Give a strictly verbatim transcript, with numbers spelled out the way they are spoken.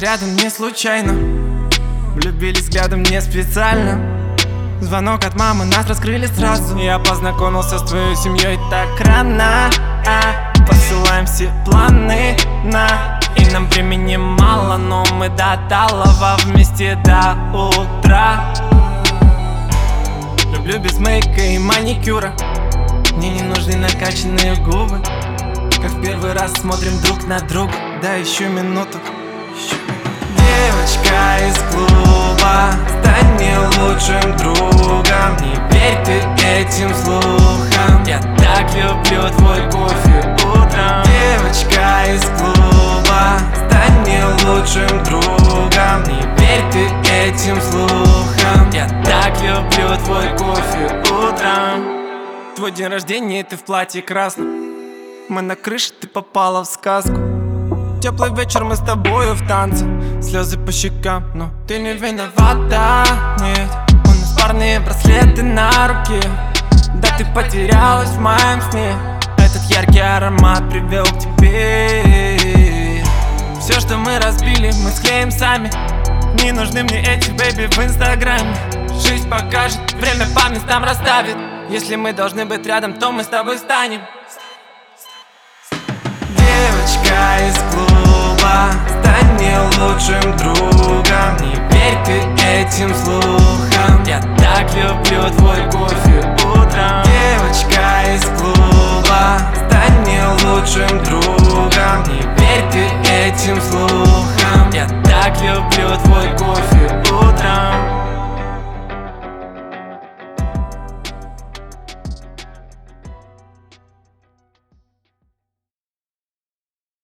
рядом не случайно, влюбились взглядом не специально. Звонок от мамы, нас раскрыли сразу. Я познакомился с твоей семьей так рано, а, посылаем все планы на. И нам времени мало, но мы до талого вместе до утра. Люблю без мейка и маникюра, мне не нужны накачанные губы. Как в первый раз смотрим друг на друга, да еще минуту. Девочка из клуба, стань мне лучшим другом. Не верь ты этим слухам, я так люблю твой кофе утром. Девочка из клуба, стань мне лучшим другом. Не верь ты этим слухам, я так люблю твой кофе утром. Твой день рождения, ты в платье красном, мы на крыше, ты попала в сказку. Теплый вечер, мы с тобою в танце, слезы по щекам, но ты не виновата, нет. У нас парные браслеты на руке, да ты потерялась в моем сне. Этот яркий аромат привел к тебе. Все, что мы разбили, мы склеим сами. Не нужны мне эти бэйби в инстаграме. Жизнь покажет, время по местам расставит. Если мы должны быть рядом, то мы с тобой станем. Девочка из клуба, стань мне лучшим другом. Не верь ты этим слухам, я так люблю твой кофе